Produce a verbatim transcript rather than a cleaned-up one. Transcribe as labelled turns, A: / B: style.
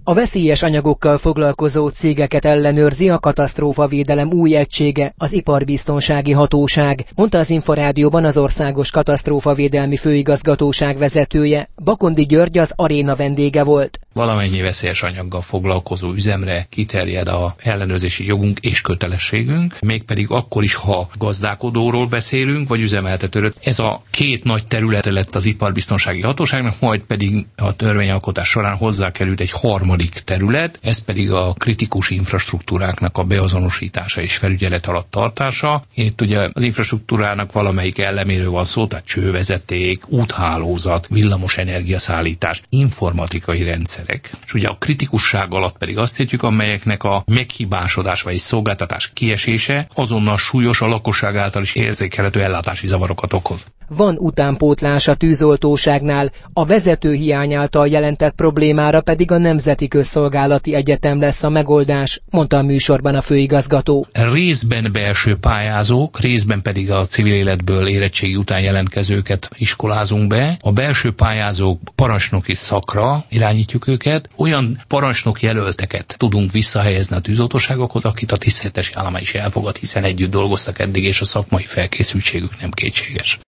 A: A veszélyes anyagokkal foglalkozó cégeket ellenőrzi a katasztrófavédelem új egysége, az Iparbiztonsági Hatóság, mondta az Inforádióban az Országos Katasztrófavédelmi Főigazgatóság vezetője. Bakondi György az Aréna vendége volt.
B: Valamennyi veszélyes anyaggal foglalkozó üzemre kiterjed a ellenőrzési jogunk és kötelességünk, mégpedig akkor is, ha gazdálkodóról beszélünk, vagy üzemeltetőről. Ez a két nagy területe lett az Iparbiztonsági Hatóságnak, majd pedig a törvényalkotás során hozzákerült egy harmadik terület, ez pedig a kritikus infrastruktúráknak a beazonosítása és felügyelet alatt tartása. Itt ugye az infrastruktúrának valamelyik eleméről van szó, tehát csővezeték, úthálózat, villamos energiaszállítás, informatikai rendszer. És ugye a kritikusság alatt pedig azt értjük, amelyeknek a meghibásodás vagy egy szolgáltatás kiesése azonnal súlyos, a lakosság által is érzékelhető ellátási zavarokat okoz.
A: Van utánpótlás a tűzoltóságnál, a vezető hiány által jelentett problémára pedig a Nemzeti Közszolgálati Egyetem lesz a megoldás, mondta a műsorban a főigazgató.
B: Részben belső pályázók, részben pedig a civil életből érettségi után jelentkezőket iskolázunk be. A belső pályázók parancsnoki szakra irányítjuk őket, olyan parancsnok jelölteket tudunk visszahelyezni a tűzoltóságokhoz, akit a tiszteletes állomány is elfogad, hiszen együtt dolgoztak eddig, és a szakmai felkészültségük nem kétséges.